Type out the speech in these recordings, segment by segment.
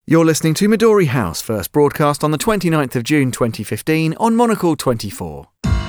You're listening to Midori House, first broadcast on the 29th of June 2015 on Monocle 24.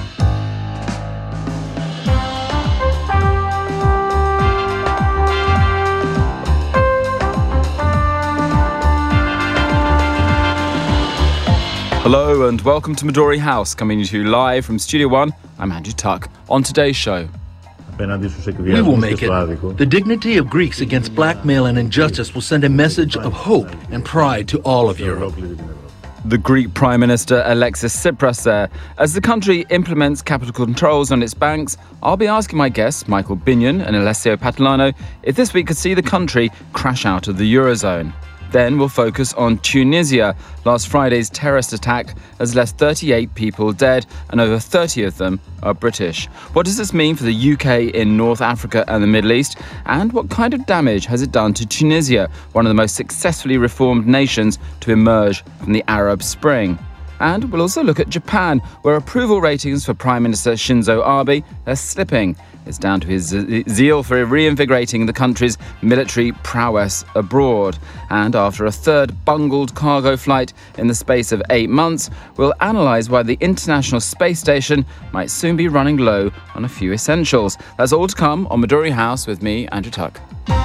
Hello and welcome to Midori House, coming to you live from Studio One. I'm Andrew Tuck. On today's show, we will make it. The dignity of Greeks against blackmail and injustice will send a message of hope and pride to all of Europe. The Greek Prime Minister Alexis Tsipras there. As the country implements capital controls on its banks, I'll be asking my guests, Michael Binion and Alessio Patalano, if this week could see the country crash out of the Eurozone. Then we'll focus on Tunisia. Last Friday's terrorist attack has left 38 people dead, and over 30 of them are British. What does this mean for the UK in North Africa and the Middle East? And what kind of damage has it done to Tunisia, one of the most successfully reformed nations to emerge from the Arab Spring? And we'll also look at Japan, where approval ratings for Prime Minister Shinzo Abe are slipping. It's down to his zeal for reinvigorating the country's military prowess abroad. And after a third bungled cargo flight in the space of 8 months, we'll analyse why the International Space Station might soon be running low on a few essentials. That's all to come on Midori House with me, Andrew Tuck.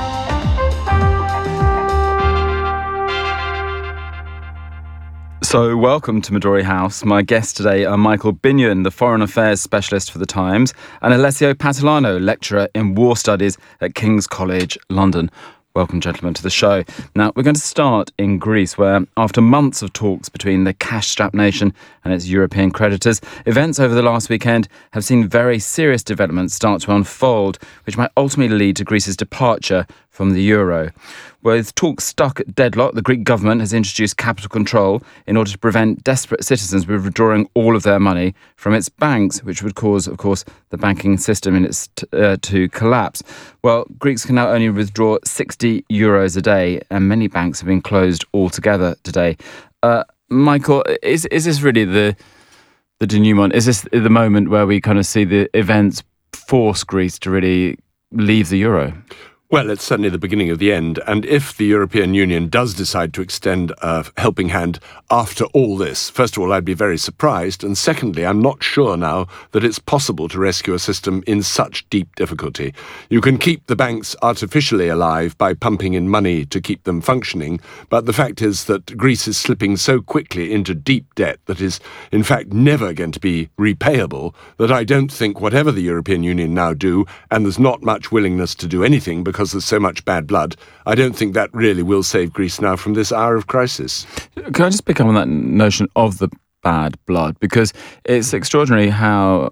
So welcome to Midori House. My guests today are Michael Binion, the Foreign Affairs Specialist for The Times, and Alessio Patalano, Lecturer in War Studies at King's College, London. Welcome, gentlemen, to the show. Now, we're going to start in Greece, where after months of talks between the cash-strapped nation and its European creditors, events over the last weekend have seen very serious developments start to unfold, which might ultimately lead to Greece's departure from the euro. With talks stuck at deadlock, the Greek government has introduced capital control in order to prevent desperate citizens from withdrawing all of their money from its banks, which would cause, of course, the banking system to collapse. Well, Greeks can now only withdraw 60 euros a day, and many banks have been closed altogether today. Michael, is this really the denouement? Is this the moment where we kind of see the events force Greece to really leave the euro? Well, it's certainly the beginning of the end, and if the European Union does decide to extend a helping hand after all this, first of all, I'd be very surprised, and secondly, I'm not sure now that it's possible to rescue a system in such deep difficulty. You can keep the banks artificially alive by pumping in money to keep them functioning, but the fact is that Greece is slipping so quickly into deep debt that is, in fact, never going to be repayable, that I don't think whatever the European Union now do, and there's not much willingness to do anything because there's so much bad blood, I don't think that really will save Greece now from this hour of crisis. Can I just pick up on that notion of the bad blood? Because it's extraordinary how,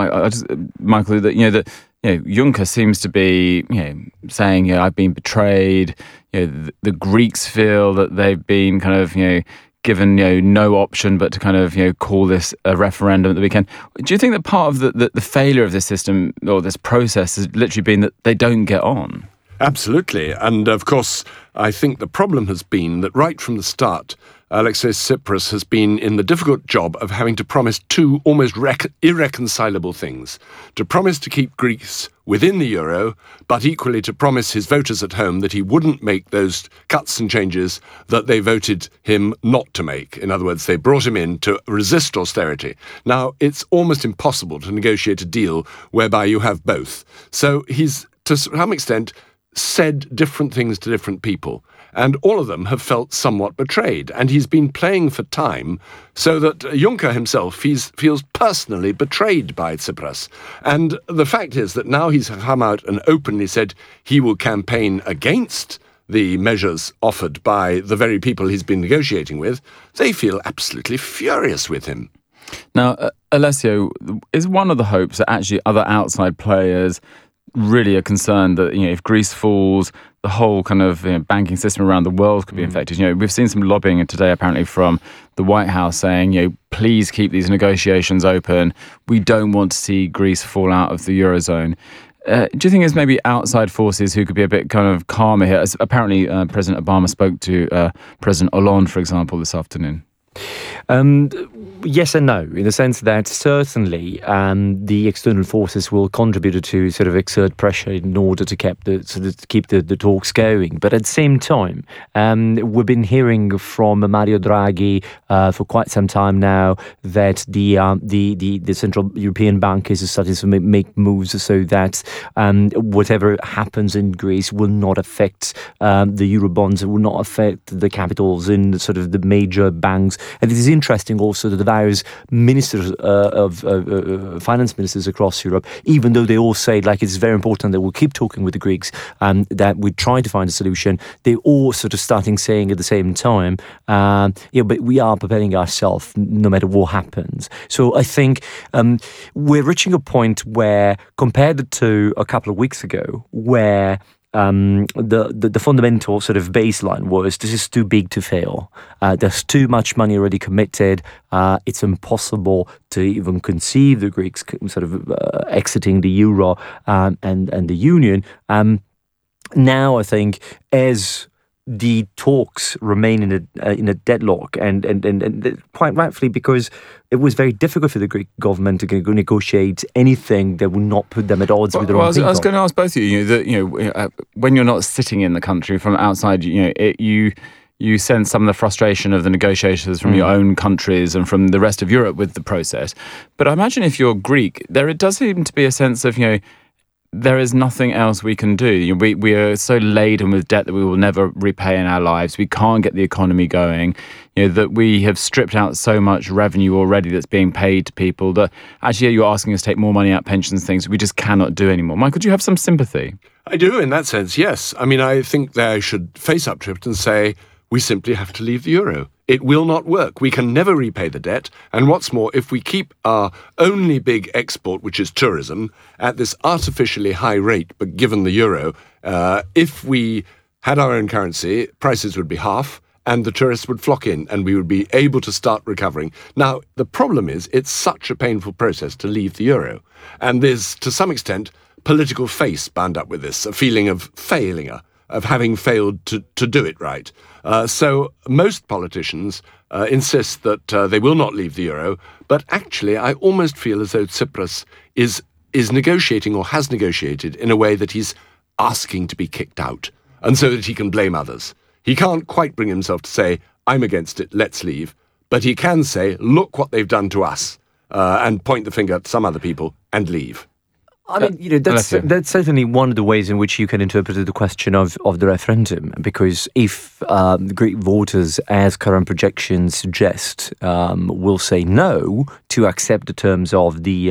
Michael, that Juncker seems to be saying, I've been betrayed. The Greeks feel that they've been kind of given no option but to kind of call this a referendum at the weekend. Do you think that part of the failure of this system or this process has literally been that they don't get on? Absolutely. And of course, I think the problem has been that right from the start, Alexis Tsipras has been in the difficult job of having to promise two almost irreconcilable things. To promise to keep Greece within the euro, but equally to promise his voters at home that he wouldn't make those cuts and changes that they voted him not to make. In other words, they brought him in to resist austerity. Now, it's almost impossible to negotiate a deal whereby you have both. So he's, to some extent, said different things to different people, and all of them have felt somewhat betrayed, and he's been playing for time so that Juncker himself feels personally betrayed by Tsipras. And the fact is that now he's come out and openly said he will campaign against the measures offered by the very people he's been negotiating with. They feel absolutely furious with him. Now, Alessio, is one of the hopes that actually other outside players really are concerned that if Greece falls, the whole kind of banking system around the world could be affected? We've seen some lobbying today apparently from the White House saying please keep these negotiations open. We don't want to see Greece fall out of the Eurozone. Do you think there's maybe outside forces who could be a bit kind of calmer here? As apparently President Obama spoke to President Hollande, for example, this afternoon. Yes and no, in the sense that certainly the external forces will contribute to sort of exert pressure in order to keep the talks going. But at the same time, we've been hearing from Mario Draghi for quite some time now that the Central European Bank is starting to make moves so that whatever happens in Greece will not affect the Eurobonds, it will not affect the capitals in sort of the major banks. And it is interesting also that the various ministers finance ministers across Europe, even though they all say like it's very important that we'll keep talking with the Greeks and that we try to find a solution, they all sort of starting saying at the same time, but we are preparing ourselves no matter what happens. So I think we're reaching a point where, compared to a couple of weeks ago, where the fundamental sort of baseline was this is too big to fail. There's too much money already committed. It's impossible to even conceive the Greeks sort of exiting the euro and the union. Now I think as the talks remain in a deadlock, and quite rightfully, because it was very difficult for the Greek government to negotiate anything that would not put them at odds with their own people. I was going to ask both of you that when you're not sitting in the country from outside, you sense some of the frustration of the negotiations from your own countries and from the rest of Europe with the process. But I imagine if you're Greek, it does seem to be a sense of there is nothing else we can do. We are so laden with debt that we will never repay in our lives. We can't get the economy going. That we have stripped out so much revenue already that's being paid to people that actually you're asking us to take more money out, pensions, things we just cannot do anymore. Michael, do you have some sympathy? I do, in that sense, yes. I mean, I think they should face up to it and say, we simply have to leave the euro. It will not work. We can never repay the debt. And what's more, if we keep our only big export, which is tourism, at this artificially high rate, but given the euro, if we had our own currency, prices would be half, and the tourists would flock in, and we would be able to start recovering. Now, the problem is, it's such a painful process to leave the euro. And there's, to some extent, political face bound up with this, a feeling of failure, of having failed to do it right. So most politicians insist that they will not leave the euro, but actually I almost feel as though Tsipras is negotiating or has negotiated in a way that he's asking to be kicked out, and so that he can blame others. He can't quite bring himself to say, I'm against it, let's leave, but he can say, look what they've done to us, and point the finger at some other people and leave. I mean, that's certainly one of the ways in which you can interpret the question of the referendum, because if the Greek voters, as current projections suggest, will say no to accept the terms of the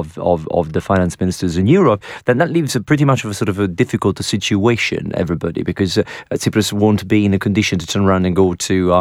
finance ministers in Europe, then that leaves pretty much of a sort of a difficult situation, everybody, because Tsipras won't be in a condition to turn around and go to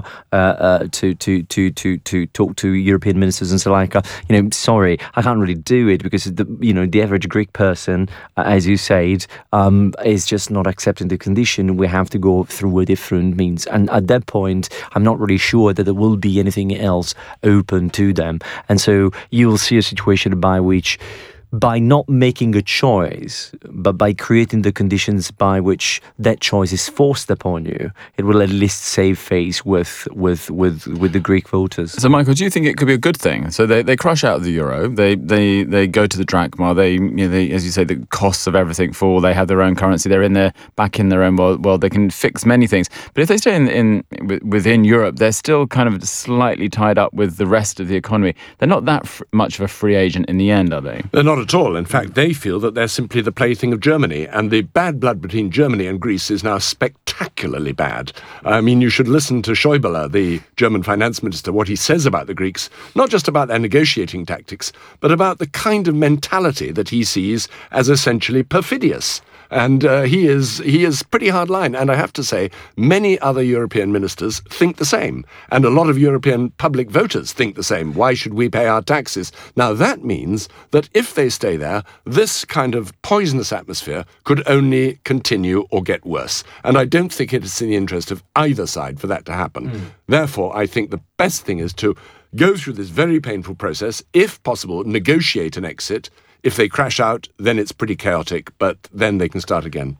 talk to European ministers and say like, sorry, I can't really do it because the average Greek person, as you said, is just not accepting the condition. We have to go through a different means. And at that point, I'm not really sure that there will be anything else open to them. And so you will see a situation by which, by not making a choice, but by creating the conditions by which that choice is forced upon you, it will at least save face with the Greek voters. So, Michael, do you think it could be a good thing? So they crush out the euro, they go to the drachma, they as you say, the costs of everything fall, they have their own currency, they're back in their own world, they can fix many things. But if they stay within Europe, they're still kind of slightly tied up with the rest of the economy. They're not that much of a free agent in the end, are they? They're not at all. In fact, they feel that they're simply the plaything of Germany, and the bad blood between Germany and Greece is now spectacularly bad. I mean, you should listen to Schäuble, the German finance minister, what he says about the Greeks, not just about their negotiating tactics, but about the kind of mentality that he sees as essentially perfidious. And he is pretty hard line. And I have to say, many other European ministers think the same. And a lot of European public voters think the same. Why should we pay our taxes? Now, that means that if they stay there, this kind of poisonous atmosphere could only continue or get worse. And I don't think it is in the interest of either side for that to happen. Therefore, I think the best thing is to go through this very painful process, if possible, negotiate an exit. If they crash out, then it's pretty chaotic, but then they can start again.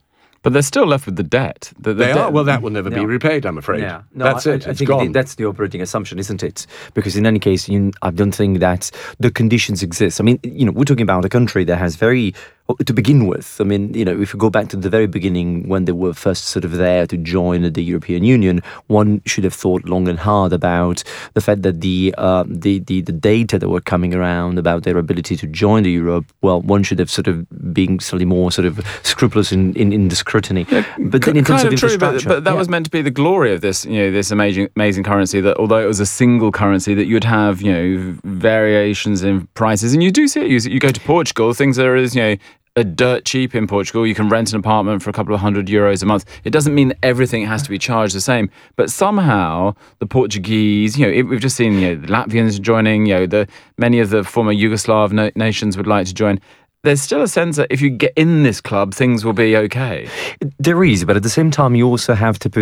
But they're still left with the debt. They are. Well, that will never be repaid, I'm afraid. Yeah. No, That's it. I It's think gone. that's the operating assumption, isn't it? Because in any case, I don't think that the conditions exist. I mean, we're talking about a country that has to begin with, I mean, if you go back to the very beginning when they were first sort of there to join the European Union, one should have thought long and hard about the fact that the data that were coming around about their ability to join the Europe, well, one should have sort of been slightly more sort of scrupulous in the scrutiny. Yeah, but then in terms of infrastructure, but that was meant to be the glory of this, this amazing currency, that although it was a single currency, that you'd have, variations in prices. And you do see it. You go to Portugal, things are as, a dirt cheap in Portugal. You can rent an apartment for a couple of €100 a month. It doesn't mean that everything has to be charged the same, but somehow the Portuguese, we've just seen, the Latvians joining, many of the former Yugoslav nations would like to join. There's still a sense that if you get in this club, things will be okay. There is, but at the same time, you also have to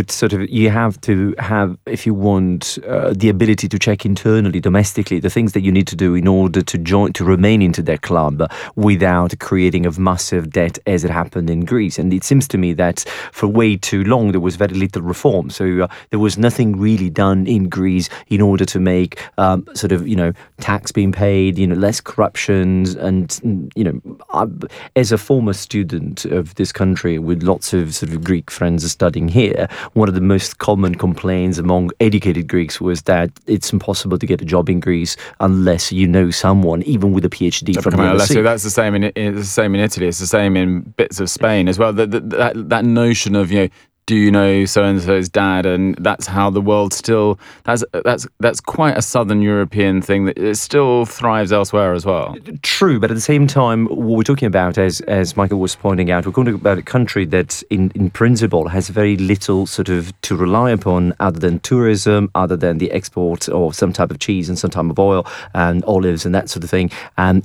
have, if you want, the ability to check internally, domestically, the things that you need to do in order to remain into that club without creating a massive debt as it happened in Greece. And it seems to me that for way too long, there was very little reform. So there was nothing really done in Greece in order to make tax being paid, less corruption, and, as a former student of this country with lots of sort of Greek friends studying here, one of the most common complaints among educated Greeks was that it's impossible to get a job in Greece unless you know someone, even with a PhD from the overseas. That's the same in Italy. It's the same in bits of Spain as well. That notion of do you know so-and-so's dad? And that's how the world still, that's quite a Southern European thing that it still thrives elsewhere as well. True, but at the same time, what we're talking about, as Michael was pointing out, we're talking about a country that in principle has very little sort of to rely upon other than tourism, other than the export of some type of cheese and some type of oil and olives and that sort of thing. And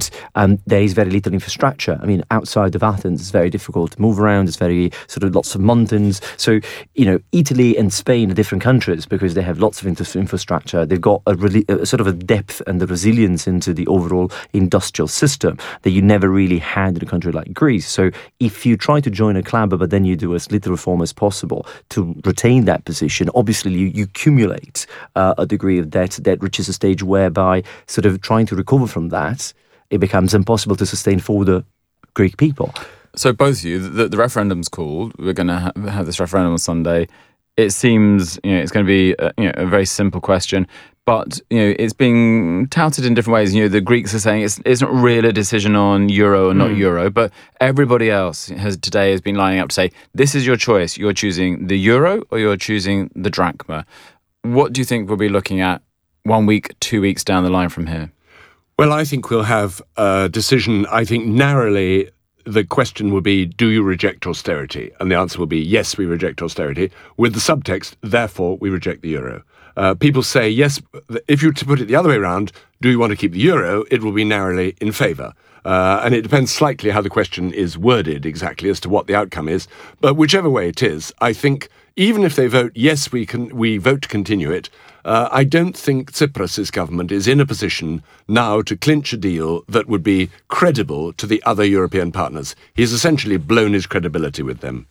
there is very little infrastructure. I mean, outside of Athens, it's very difficult to move around. It's very sort of lots of mountains. So, Italy and Spain are different countries because they have lots of infrastructure. They've got a sort of a depth and the resilience into the overall industrial system that you never really had in a country like Greece. So if you try to join a club, but then you do as little reform as possible to retain that position, obviously you accumulate a degree of debt that reaches a stage whereby sort of trying to recover from that, it becomes impossible to sustain for the Greek people. So both of you, the referendum's called. We're going to have this referendum on Sunday. It seems, it's going to be a very simple question, but it's being touted in different ways. The Greeks are saying it's not really a decision on euro or not euro, but everybody else has been lining up to say this is your choice. You're choosing the euro or you're choosing the drachma. What do you think we'll be looking at 1 week, 2 weeks down the line from here? Well, I think we'll have a decision. I think narrowly, the question will be, do you reject austerity? And the answer will be, yes, we reject austerity, with the subtext, therefore, we reject the euro. People say, yes, if you were to put it the other way around, do you want to keep the euro? It will be narrowly in favour. And it depends slightly how the question is worded exactly as to what the outcome is. But whichever way it is, I think even if they vote, yes, we vote to continue it, I don't think Tsipras' government is in a position now to clinch a deal that would be credible to the other European partners. He's essentially blown his credibility with them.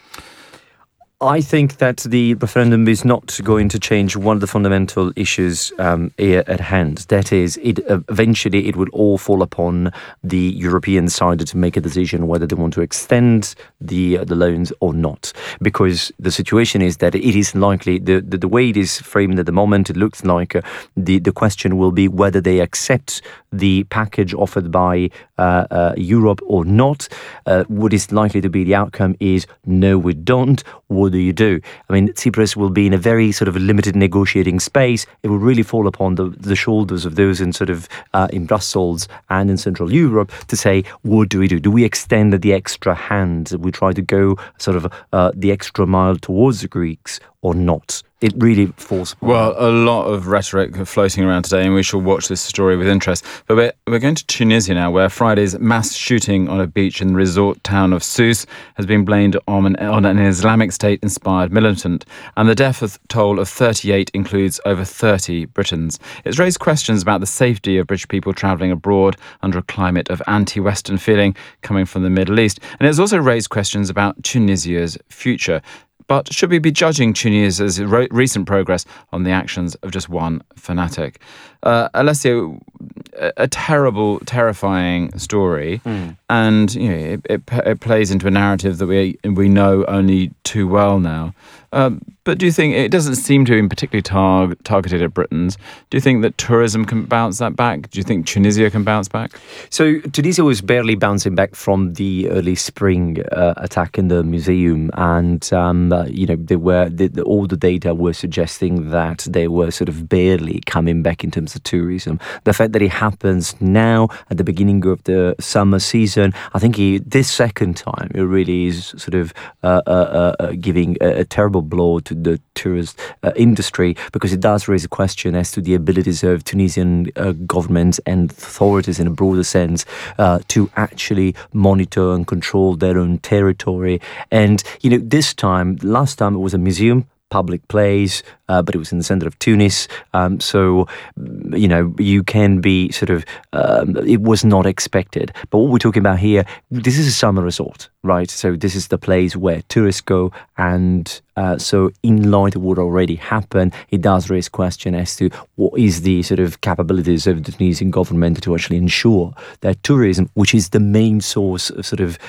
I think that the referendum is not going to change one of the fundamental issues here at hand. That is, eventually it will all fall upon the European side to make a decision whether they want to extend the loans or not. Because the situation is that it is likely, the way it is framed at the moment, it looks like the question will be whether they accept the package offered by Europe or not. What is likely to be the outcome is, no, we don't. What do you do? I mean, Tsipras will be in a very sort of limited negotiating space. It will really fall upon the shoulders of those in sort of in Brussels and in Central Europe to say, what do we do? Do we extend the extra hand? We try to go sort of the extra mile towards the Greeks or not? It really falls apart. Well, a lot of rhetoric floating around today, and we shall watch this story with interest. But we're going to Tunisia now, where Friday's mass shooting on a beach in the resort town of Sousse has been blamed on an Islamic State-inspired militant, and the death toll of 38 includes over 30 Britons. It's raised questions about the safety of British people travelling abroad under a climate of anti-Western feeling coming from the Middle East, and it's also raised questions about Tunisia's future. But should we be judging Tunisia's recent progress on the actions of just one fanatic? Alessio, a terrible, terrifying story, and it plays into a narrative that we know only too well now. But do you think it doesn't seem to be particularly targeted at Britons? Do you think that tourism can bounce that back? Do you think Tunisia can bounce back? So Tunisia was barely bouncing back from the early spring attack in the museum, and all the data were suggesting that they were sort of barely coming back in terms of tourism. The fact that it happens now at the beginning of the summer season, I think this second time it really is sort of giving a terrible blow to the tourist industry, because it does raise a question as to the abilities of Tunisian government and authorities in a broader sense to actually monitor and control their own territory. And last time it was a museum, public place, but it was in the center of Tunis. So you can be sort of, it was not expected. But what we're talking about here, this is a summer resort, right? So this is the place where tourists go. And so in light of what already happened, it does raise question as to what is the sort of capabilities of the Tunisian government to actually ensure that tourism, which is the main source of sort of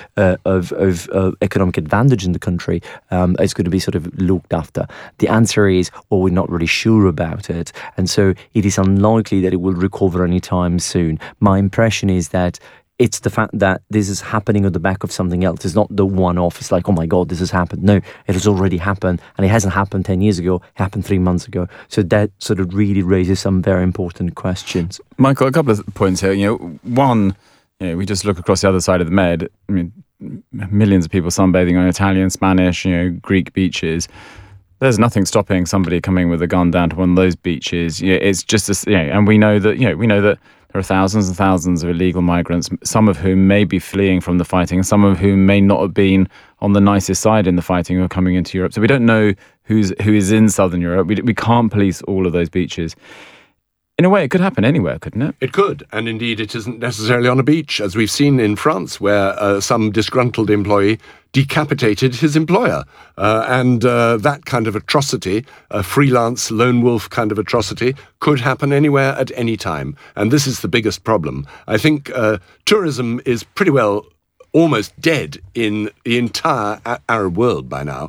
economic advantage in the country, is going to be sort of looked after. The answer is, well, we're not really sure about it. And so it is unlikely that it will recover anytime soon. My impression is that it's the fact that this is happening on the back of something else. It's not the one-off. It's like, oh my God, this has happened. No, it has already happened. And it hasn't happened 10 years ago. It happened 3 months ago. So that sort of really raises some very important questions. Michael, a couple of points here. One, we just look across the other side of the Med. I mean, millions of people sunbathing on Italian, Spanish, Greek beaches. There's nothing stopping somebody coming with a gun down to one of those beaches. It's just and we know that there are thousands and thousands of illegal migrants, some of whom may be fleeing from the fighting, and some of whom may not have been on the nicest side in the fighting who are coming into Europe. So we don't know who is in southern Europe. We can't police all of those beaches. In a way, it could happen anywhere, couldn't it? It could, and indeed it isn't necessarily on a beach, as we've seen in France, where some disgruntled employee decapitated his employer. And that kind of atrocity, a freelance lone wolf kind of atrocity, could happen anywhere at any time. And this is the biggest problem. I think tourism is pretty well almost dead in the entire Arab world by now.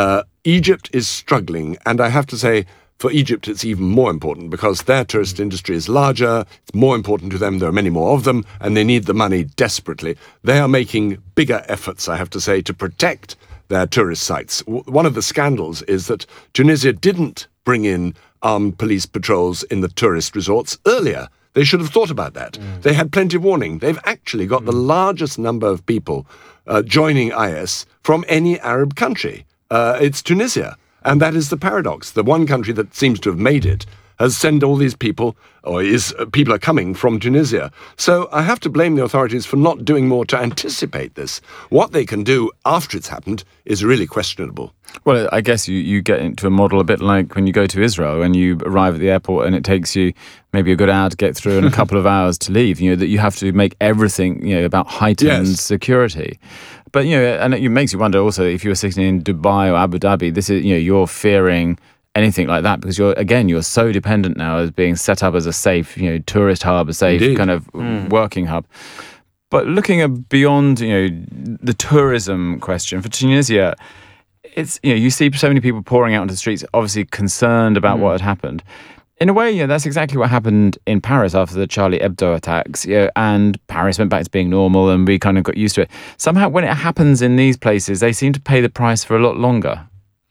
Egypt is struggling, and I have to say, for Egypt, it's even more important because their tourist industry is larger, it's more important to them, there are many more of them, and they need the money desperately. They are making bigger efforts, I have to say, to protect their tourist sites. One of the scandals is that Tunisia didn't bring in armed police patrols in the tourist resorts earlier. They should have thought about that. They had plenty of warning. They've actually got the largest number of people joining IS from any Arab country. It's Tunisia. And that is the paradox. The one country that seems to have made it has sent all these people, people are coming from Tunisia. So I have to blame the authorities for not doing more to anticipate this. What they can do after it's happened is really questionable. Well, I guess you get into a model a bit like when you go to Israel and you arrive at the airport and it takes you maybe a good hour to get through and a couple of hours to leave, that you have to make everything, about heightened security. But, and it makes you wonder also if you were sitting in Dubai or Abu Dhabi, this is, you're fearing anything like that because you're so dependent now as being set up as a safe, tourist hub, a safe kind of working hub. But looking beyond, the tourism question for Tunisia, it's, you see so many people pouring out into the streets, obviously concerned about what had happened. In a way, that's exactly what happened in Paris after the Charlie Hebdo attacks, and Paris went back to being normal and we kind of got used to it. Somehow when it happens in these places, they seem to pay the price for a lot longer.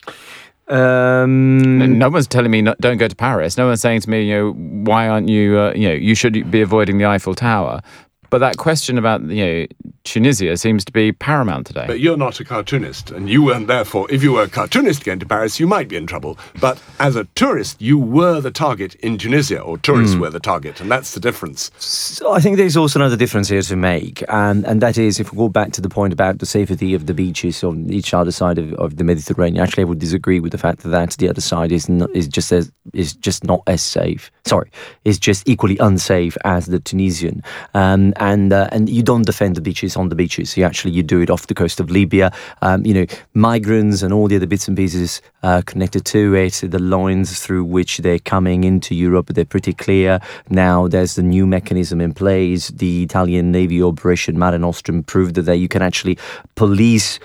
No one's telling me don't go to Paris. No one's saying to me, why aren't you, you should be avoiding the Eiffel Tower. But that question about, Tunisia seems to be paramount today. But you're not a cartoonist, and you weren't therefore, if you were a cartoonist going to Paris, you might be in trouble. But as a tourist, you were the target in Tunisia, or tourists were the target, and that's the difference. So I think there's also another difference here to make, and that is, if we go back to the point about the safety of the beaches on each other side of the Mediterranean, actually I would disagree with the fact that the other side is just not as safe. Sorry, is just equally unsafe as the Tunisian, and you don't defend the beaches on the beaches. You do it off the coast of Libya. Migrants and all the other bits and pieces connected to it, the lines through which they're coming into Europe, they're pretty clear. Now there's the new mechanism in place. The Italian Navy operation Mare Nostrum proved that you can actually police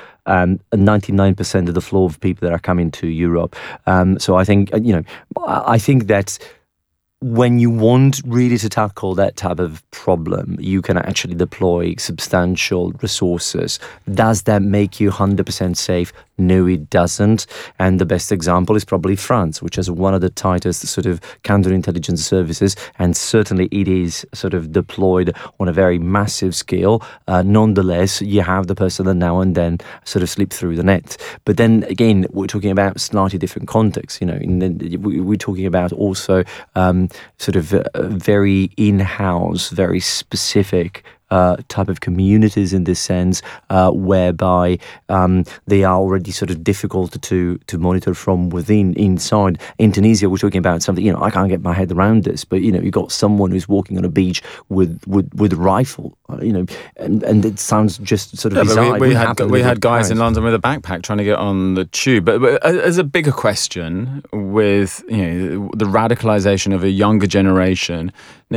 99% of the flow of people that are coming to Europe. So I think that when you want really to tackle that type of problem, you can actually deploy substantial resources. Does that make you 100% safe? No, it doesn't. And the best example is probably France, which has one of the tightest sort of counterintelligence services, and certainly it is sort of deployed on a very massive scale. Nonetheless, you have the person that now and then sort of slip through the net. But then again, we're talking about slightly different contexts. We're talking about also sort of very in-house, very specific type of communities in this sense, whereby they are already sort of difficult to monitor from within, inside. In Tunisia, we're talking about something, I can't get my head around this, but, you've got someone who's walking on a beach with a rifle, and it sounds just sort of bizarre. We had guys in London with a backpack trying to get on the tube. But as a bigger question with, the radicalisation of a younger generation,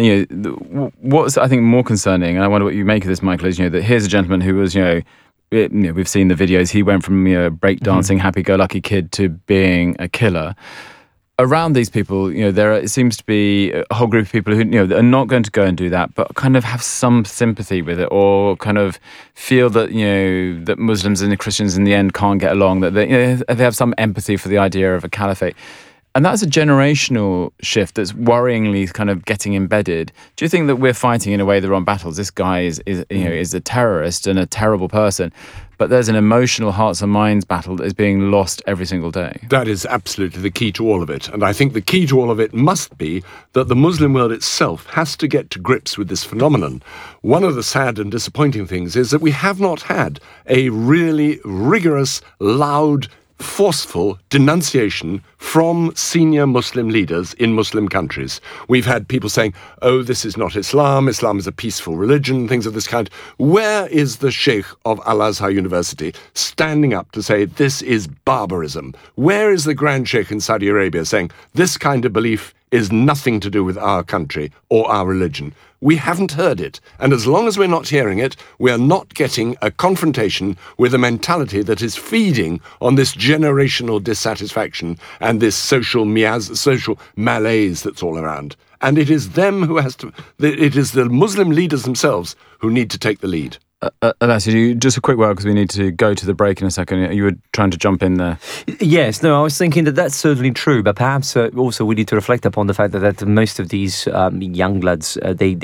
what's I think more concerning, and I wonder what you make of this, Michael, is that here's a gentleman who was we've seen the videos. He went from breakdancing, happy-go-lucky kid to being a killer. Around these people, it seems to be a whole group of people who are not going to go and do that, but kind of have some sympathy with it, or kind of feel that that Muslims and the Christians in the end can't get along. That they have some empathy for the idea of a caliphate. And that's a generational shift that's worryingly kind of getting embedded. Do you think that we're fighting in a way the wrong battles? This guy is a terrorist and a terrible person, but there's an emotional hearts and minds battle that is being lost every single day. That is absolutely the key to all of it. And I think the key to all of it must be that the Muslim world itself has to get to grips with this phenomenon. One of the sad and disappointing things is that we have not had a really rigorous, loud, forceful denunciation from senior Muslim leaders in Muslim countries. We've had people saying, oh, this is not Islam, Islam is a peaceful religion, things of this kind. Where is the Sheikh of Al-Azhar University standing up to say this is barbarism? Where is the Grand Sheikh in Saudi Arabia saying this kind of belief is nothing to do with our country or our religion? We haven't heard it. And as long as we're not hearing it, we are not getting a confrontation with a mentality that is feeding on this generational dissatisfaction and this social malaise that's all around. And it is them who it is the Muslim leaders themselves who need to take the lead. Alessio, just a quick word because we need to go to the break in a second. You were trying to jump in there. Yes, no, I was thinking that's certainly true, but perhaps also we need to reflect upon the fact that most of these young lads,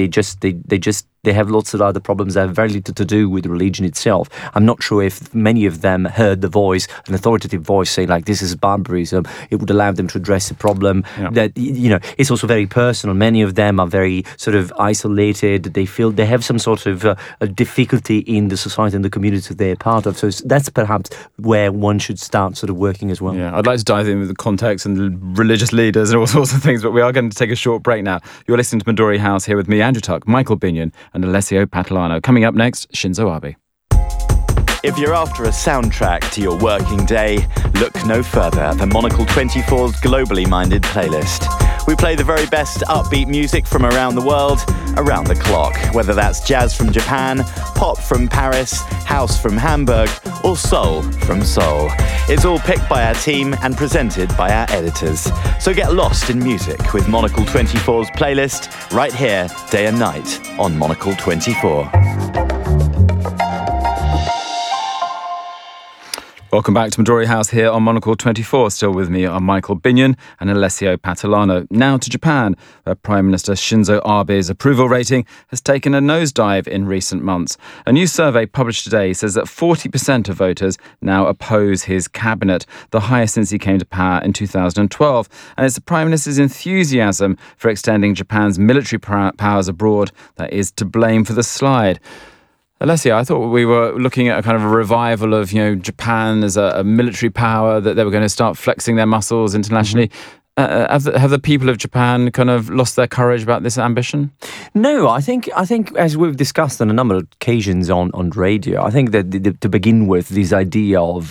they have lots of other problems that have very little to do with religion itself. I'm not sure if many of them heard the voice, an authoritative voice saying like this is barbarism. It would allow them to address a problem that it's also very personal. Many of them are very sort of isolated. They feel they have some sort of a difficulty in the society and the community they're part of. So that's perhaps where one should start sort of working as well. Yeah, I'd like to dive in with the context and the religious leaders and all sorts of things, but we are going to take a short break now. You're listening to Midori House here with me, Andrew Tuck, Michael Binion and Alessio Patalano. Coming up next, Shinzo Abe. If you're after a soundtrack to your working day, look no further than Monocle 24's globally minded playlist. We play the very best upbeat music from around the world, around the clock, whether that's jazz from Japan, pop from Paris, house from Hamburg, or soul from Seoul. It's all picked by our team and presented by our editors. So get lost in music with Monocle 24's playlist right here, day and night, on Monocle 24. Welcome back to Midori House here on Monocle 24. Still with me are Michael Binion and Alessio Patolano. Now to Japan, where Prime Minister Shinzo Abe's approval rating has taken a nosedive in recent months. A new survey published today says that 40% of voters now oppose his cabinet, the highest since he came to power in 2012. And it's the Prime Minister's enthusiasm for extending Japan's military powers abroad that is to blame for the slide. Alessia, I thought we were looking at a kind of a revival of, Japan as a military power, that they were going to start flexing their muscles internationally. Have the people of Japan kind of lost their courage about this ambition? No, I think as we've discussed on a number of occasions on radio, I think that to begin with, this idea of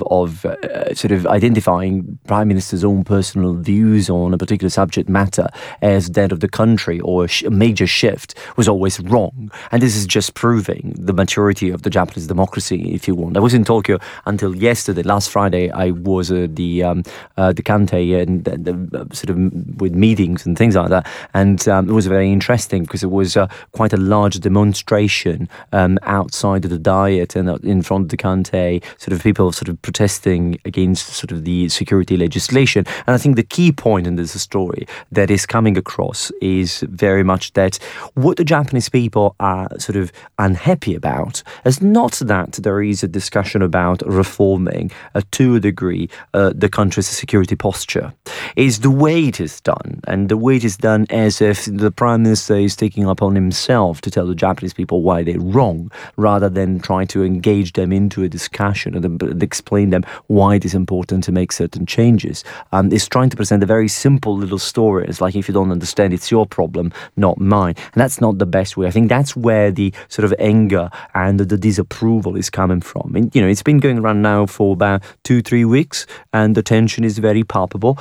sort of identifying Prime Minister's own personal views on a particular subject matter as that of the country or a major shift was always wrong. And this is just proving the maturity of the Japanese democracy, if you want. I was in Tokyo until yesterday. Last Friday, I was at the Kantei and sort of with meetings and things like that, and it was very interesting because it was quite a large demonstration outside of the Diet and in front of the Kantei, sort of people sort of protesting against sort of the security legislation. And I think the key point in this story that is coming across is very much that what the Japanese people are sort of unhappy about is not that there is a discussion about reforming to a degree the country's security posture. Is the way it is done, and the way it is done as if the Prime Minister is taking upon himself to tell the Japanese people why they're wrong, rather than trying to engage them into a discussion and explain them why it is important to make certain changes. It's trying to present a very simple little story. It's like, if you don't understand, it's your problem, not mine. And that's not the best way. I think that's where the sort of anger and the disapproval is coming from. And, it's been going around now for about 2-3 weeks, and the tension is very palpable.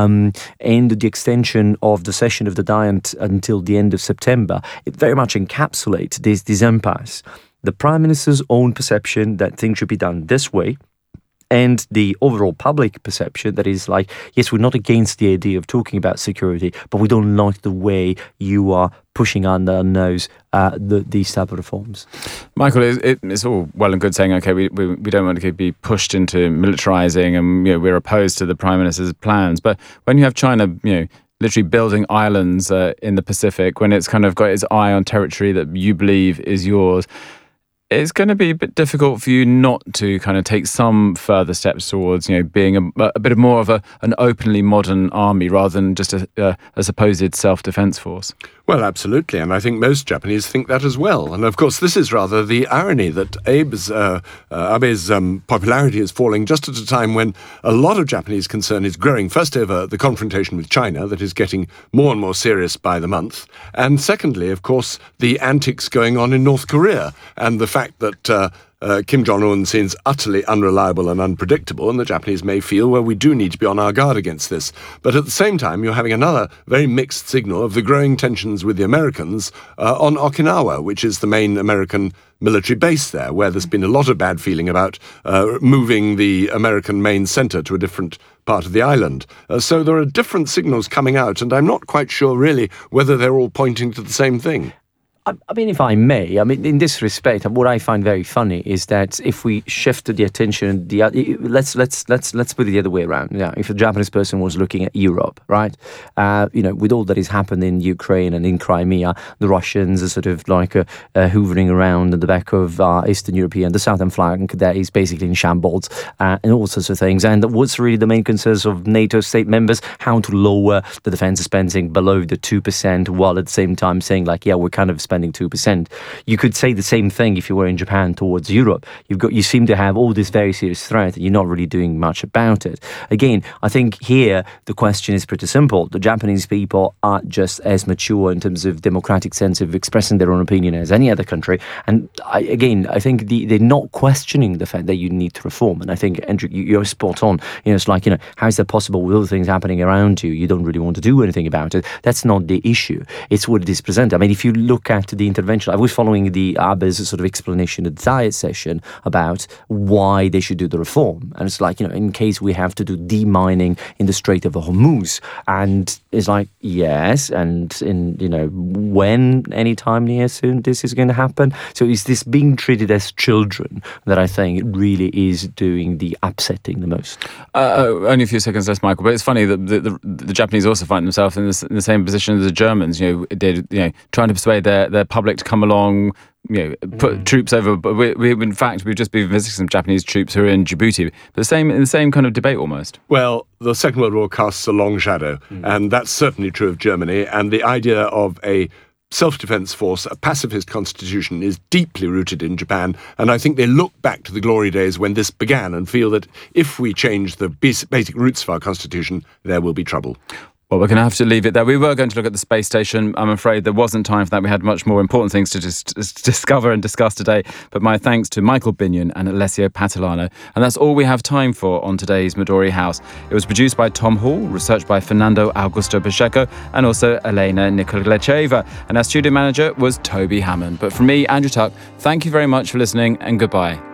And the extension of the session of the Diet until the end of September, it very much encapsulates this impasse. The Prime Minister's own perception that things should be done this way, and the overall public perception that is like, yes, we're not against the idea of talking about security, but we don't like the way you are pushing under our nose these type of reforms. Michael, it's all well and good saying, okay, we don't want to be pushed into militarising, and we're opposed to the Prime Minister's plans. But when you have China, literally building islands in the Pacific, when it's kind of got its eye on territory that you believe is yours, it's going to be a bit difficult for you not to kind of take some further steps towards, being a bit more of an openly modern army rather than just a supposed self-defense force. Well, absolutely, and I think most Japanese think that as well. And of course, this is rather the irony that Abe's popularity is falling just at a time when a lot of Japanese concern is growing, first over the confrontation with China that is getting more and more serious by the month, and secondly, of course, the antics going on in North Korea and the fact that Kim Jong-un seems utterly unreliable and unpredictable, and the Japanese may feel, well, we do need to be on our guard against this. But at the same time, you're having another very mixed signal of the growing tensions with the Americans on Okinawa, which is the main American military base there, where there's been a lot of bad feeling about moving the American main center to a different part of the island. So there are different signals coming out, and I'm not quite sure really whether they're all pointing to the same thing. I mean, if I may, in this respect, what I find very funny is that if we shift the attention, let's put it the other way around. If a Japanese person was looking at Europe, right, with all that has happened in Ukraine and in Crimea, the Russians are sort of like hoovering around at the back of Eastern Europe, the southern flank that is basically in shambles, and all sorts of things. And what's really the main concerns of NATO state members? How to lower the defense spending below the 2%, while at the same time saying like, yeah, we're kind of spending 2%. You could say the same thing if you were in Japan towards Europe. You seem to have all this very serious threat and you're not really doing much about it. Again, I think here the question is pretty simple. The Japanese people are just as mature in terms of democratic sense of expressing their own opinion as any other country. And I think they're not questioning the fact that you need to reform. And I think, Andrew, you're spot on. It's like, how is that possible with all the things happening around you? You don't really want to do anything about it. That's not the issue. It's what it is presented. I mean, if you look at back to the intervention. I was following the Abe's sort of explanation at the Diet session about why they should do the reform. And it's like, in case we have to do demining in the Strait of Hormuz. And it's like, yes, and when, anytime near soon, this is going to happen. So is this being treated as children that I think it really is doing the upsetting the most? Only a few seconds left, Michael, but it's funny that the Japanese also find themselves in the same position as the Germans, trying to persuade their public to come along, put troops over. But we've just been visiting some Japanese troops who are in Djibouti. But in the same kind of debate almost. Well, the Second World War casts a long shadow, and that's certainly true of Germany. And the idea of a self-defense force, a pacifist constitution, is deeply rooted in Japan. And I think they look back to the glory days when this began and feel that if we change the basic roots of our constitution, there will be trouble. Well, we're going to have to leave it there. We were going to look at the space station. I'm afraid there wasn't time for that. We had much more important things to discover and discuss today. But my thanks to Michael Binion and Alessio Patalano. And that's all we have time for on today's Midori House. It was produced by Tom Hall, researched by Fernando Augusto Pacheco, and also Elena Nikolacheva. And our studio manager was Toby Hammond. But from me, Andrew Tuck, thank you very much for listening and goodbye.